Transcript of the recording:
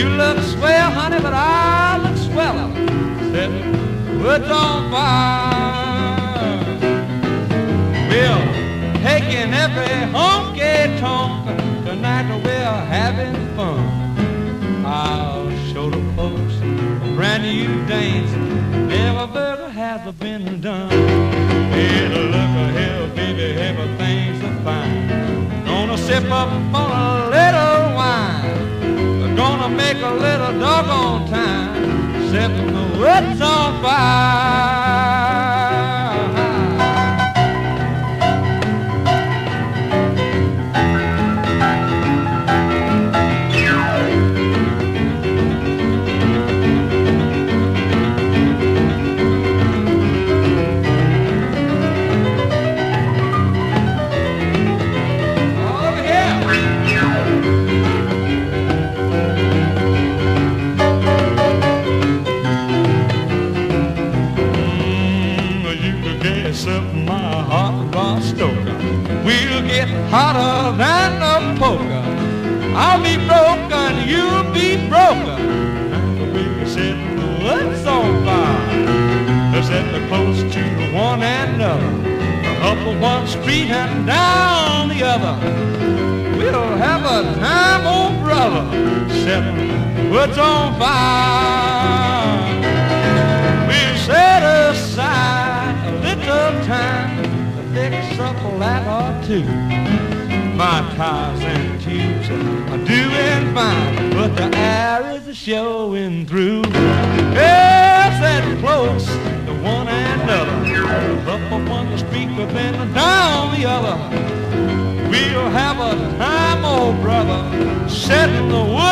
You look swell, honey, but I look sweller. Set woods on fire. We're taking every honky-tonk. Tonight we're having fun. I'll show the folks a brand new dance never better has been done. Hey, look here, baby, everything's so fine. Gonna sip up on a little wine. We're gonna make a little doggone time. Setting the woods on fire. We'll get hotter than a poker. I'll be broken, you'll be broken. And we'll set the woods on fire. Let's set the close to one another, up one street and down the other. We'll have a time, old brother, setting the woods on fire. We'll set aside a little time, fix up a lap or two. My tires and tubes are doing fine, but the air is showing through. Yes, that close to one another, up on one street, but then down the other. We'll have a time, old brother, setting the